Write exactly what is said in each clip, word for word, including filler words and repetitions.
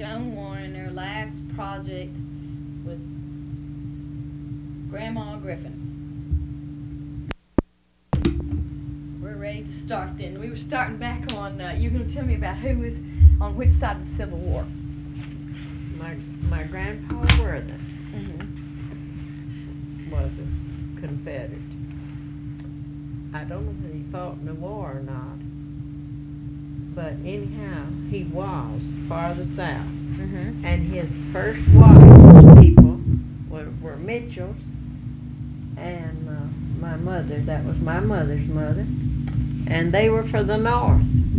Joan Warner Last Project with Grandma Griffin. We're ready to start then. We were starting back on, uh, you were going to tell me about who was on which side of the Civil War. My my grandpa Worthen Mm-hmm. was a Confederate. I don't know if he fought in the war or not, but anyhow, he was farther south. Mm-hmm. And his first wife people were, were Mitchells, and uh, my mother, that was my mother's mother, and they were for the north.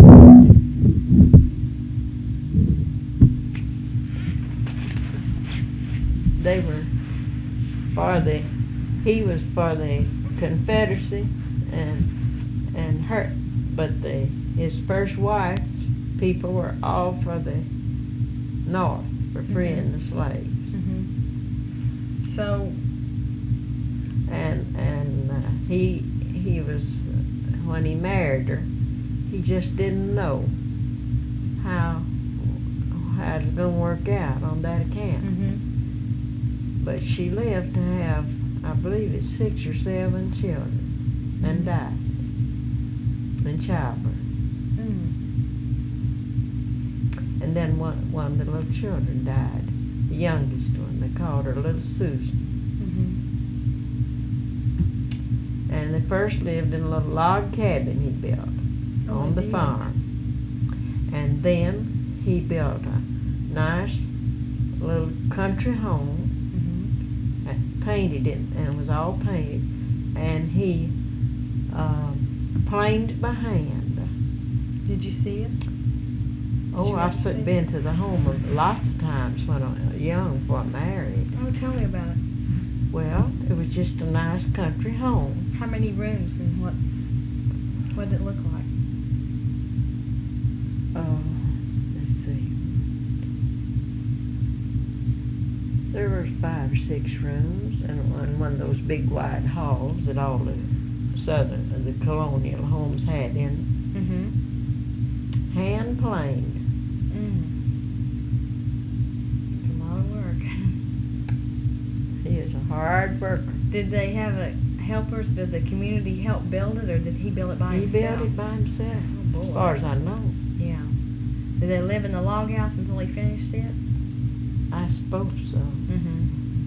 They were for the, he was for the Confederacy, and and her, but the his first wife's people were all for the north, for freeing Mhm. the slaves. Mm-hmm. So, And and uh, he he was uh, when he married her, he just didn't know how how it was gonna work out on that account. mm-hmm. But she lived to have, I believe it's six or seven children, and Mhm. died in childbirth. Mm. And then one one of the little children died, the youngest one. They called her Little Susan. Mm-hmm. And they first lived in a little log cabin he built Oh, on the indeed. farm. And then he built a nice little country home, Mm-hmm. and painted it, and it was all painted. And he um, planed by hand. Did you see it? Oh, you I've ever see s- it? been to the home of lots of times when I was young, before I married. Oh, tell me about it. Well, it was just a nice country home. How many rooms and what what did it look like? Oh, let's see. There was five or six rooms, and one, one of those big wide halls that all the southern, uh, the colonial homes had in. Mm-hmm. Hand planed. Mm. A lot of work. He is a hard worker. Did they have a helpers? Did the community help build it, or did he build it by He himself? built it by himself, Oh, boy. as far as I know. Yeah. Did they live in the log house until he finished it? I suppose so. Mm-hmm.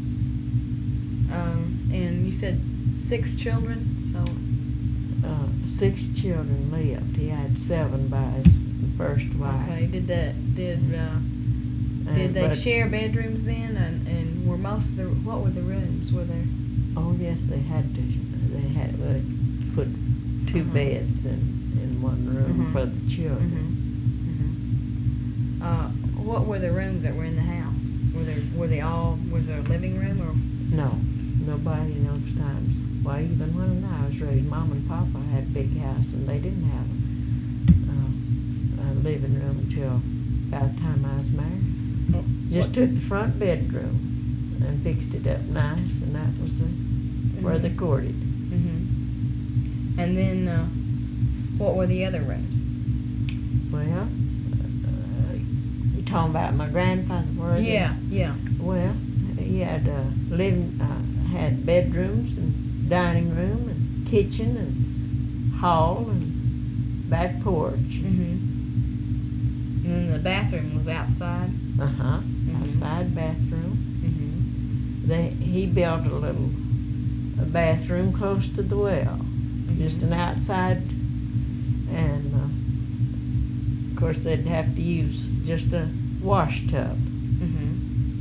Um, and you said six children, so. Uh, six children lived. He had seven by his first wife. Okay. Did the did uh, did And- they but- share bedrooms then, and and were most of the what were the rooms? Were there? Oh yes, they had to. They had uh, put two Uh-huh. beds in in one room Mhm. for the children. Mm-hmm. Uh, what were the rooms that were in the house? Were there were they all? Was there a living room or? No, nobody in those times. Well, even when I was raised, Mom and Papa had a big house, and they didn't have uh, a living room until about the time I was married. Oh, Just what- took the front bedroom and fixed it up nice, and that was the, where they Mhm. courted. Mhm. And then, uh, what were the other rooms? Well, uh, you talking about my grandfather? Were they? Yeah, yeah. Well, he had uh, living, uh, had bedrooms and dining room and kitchen and hall and back porch. Mhm. And then the bathroom was outside. Uh huh. Mhm. Outside bathroom. Mhm. They he built a little a bathroom close to the well, just an outside, and uh, of course they'd have to use just a wash tub, Mhm.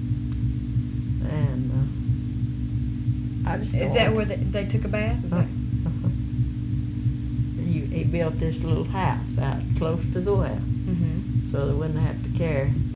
and uh, I just Is don't that want- where they, they took a bath? Is Uh, that- uh-huh. he, he built this little house out close to the well, Mhm. so they wouldn't have to carry